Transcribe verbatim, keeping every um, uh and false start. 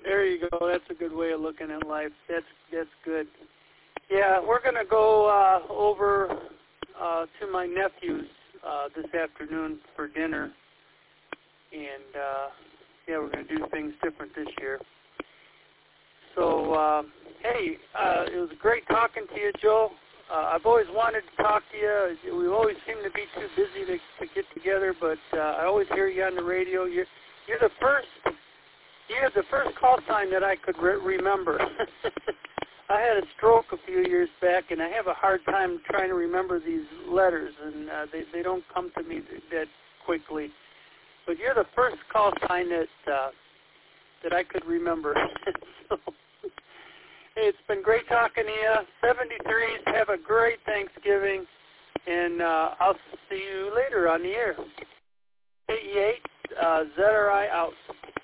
There you go. That's a good way of looking at life. That's that's good. Yeah, we're going to go uh, over uh, to my nephew's uh, this afternoon for dinner. And, uh, yeah, we're going to do things different this year. So, uh, hey, uh, it was great talking to you, Joe. Uh, I've always wanted to talk to you. We always seem to be too busy to, to get together, but uh, I always hear you on the radio. You're, you're the first you're the first call sign that I could re- remember. I had a stroke a few years back, and I have a hard time trying to remember these letters, and uh, they, they don't come to me that quickly. But you're the first call sign that uh, that I could remember. So, hey, it's been great talking to you. seventy-threes, have a great Thanksgiving, and uh, I'll see you later on the air. eighty-eight, uh, Z R I out.